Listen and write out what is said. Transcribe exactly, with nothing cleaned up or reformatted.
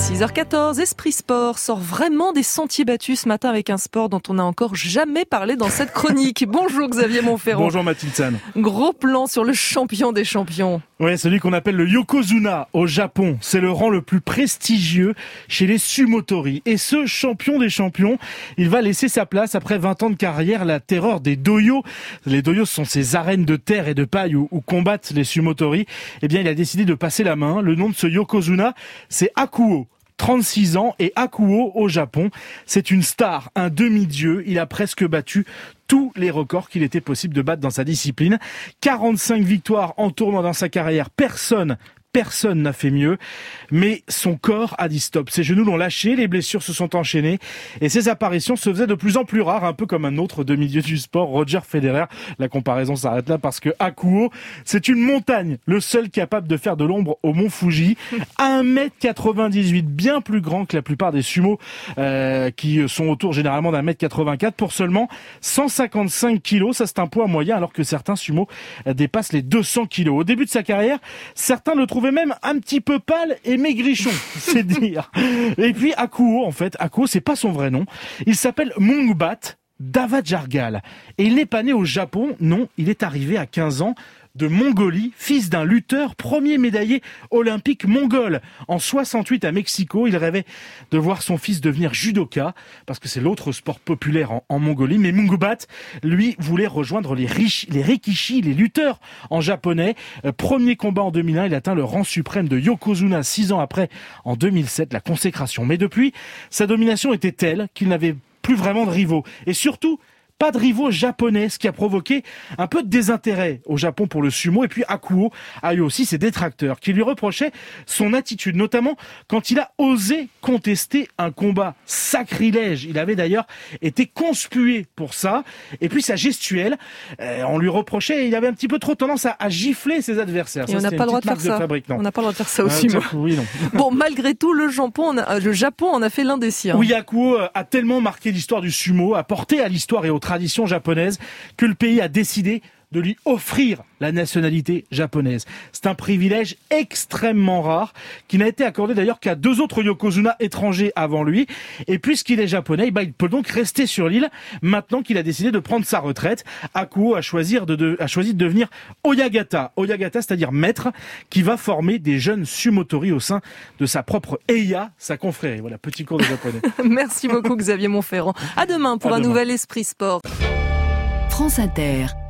six heures quatorze, Esprit Sport sort vraiment des sentiers battus ce matin avec un sport dont on n'a encore jamais parlé dans cette chronique. Bonjour Xavier Monferrand. Bonjour Mathilde San. Gros plan sur le champion des champions. Oui, celui qu'on appelle le Yokozuna au Japon. C'est le rang le plus prestigieux chez les sumotori. Et ce champion des champions, il va laisser sa place après vingt ans de carrière, la terreur des doyos. Les doyos sont ces arènes de terre et de paille où, où combattent les sumotori. Eh bien, il a décidé de passer la main. Le nom de ce Yokozuna, c'est Hakuo. trente-six ans et Hakuo au Japon. C'est une star, un demi-dieu. Il a presque battu tous les records qu'il était possible de battre dans sa discipline. quarante-cinq victoires en tournoi dans sa carrière. Personne Personne n'a fait mieux, mais son corps a dit stop. Ses genoux l'ont lâché, les blessures se sont enchaînées et ses apparitions se faisaient de plus en plus rares, un peu comme un autre demi-dieu du sport, Roger Federer. La comparaison s'arrête là parce que Hakuo, c'est une montagne, le seul capable de faire de l'ombre au mont Fuji. un mètre quatre-vingt-dix-huit, bien plus grand que la plupart des sumos euh, qui sont autour généralement d'un mètre quatre-vingt-quatre pour seulement cent cinquante-cinq kilos. Ça, c'est un poids moyen alors que certains sumos dépassent les deux cents kilos. Au début de sa carrière, certains le trouvaient même un petit peu pâle et maigrichon, c'est dire. Et puis Hakuo, en fait, Hakuo, c'est pas son vrai nom. Il s'appelle Mungbat Davajargal. Et il n'est pas né au Japon, non, il est arrivé à quinze ans de Mongolie, fils d'un lutteur, premier médaillé olympique mongol. En soixante-huit à Mexico, il rêvait de voir son fils devenir judoka, parce que c'est l'autre sport populaire en, en Mongolie. Mais Mungbat, lui, voulait rejoindre les, riches, les rikishi, les lutteurs en japonais. Euh, premier combat en deux mille un, il atteint le rang suprême de Yokozuna. Six ans après, en deux mille sept, la consécration. Mais depuis, sa domination était telle qu'il n'avait plus vraiment de rivaux. Et surtout, pas de rivaux japonais, ce qui a provoqué un peu de désintérêt au Japon pour le sumo. Et puis Hakuo a eu aussi ses détracteurs qui lui reprochaient son attitude, notamment quand il a osé contester un combat sacrilège. Il avait d'ailleurs été conspué pour ça. Et puis sa gestuelle, euh, on lui reprochait, il avait un petit peu trop tendance à, à gifler ses adversaires. Et ça, on n'a pas le droit de faire ça. Fabrique, on n'a pas le droit de faire ça aussi. Euh, moi. Oui, non. Bon, malgré tout, le Japon, a, le Japon en a fait l'un des siens. Oui, Hakuo a tellement marqué l'histoire du sumo, a porté à l'histoire et aux tradition japonaise, que le pays a décidé de lui offrir la nationalité japonaise. C'est un privilège extrêmement rare qui n'a été accordé d'ailleurs qu'à deux autres Yokozuna étrangers avant lui. Et puisqu'il est japonais, bah, il peut donc rester sur l'île maintenant qu'il a décidé de prendre sa retraite. Hakuo a choisi de, de, a choisi de devenir Oyagata. Oyagata, c'est-à-dire maître, qui va former des jeunes sumotori au sein de sa propre Eiya, sa confrérie. Voilà, petit cours de japonais. Merci beaucoup Xavier Monferrand. À demain pour à un demain. nouvel Esprit Sport. France Inter.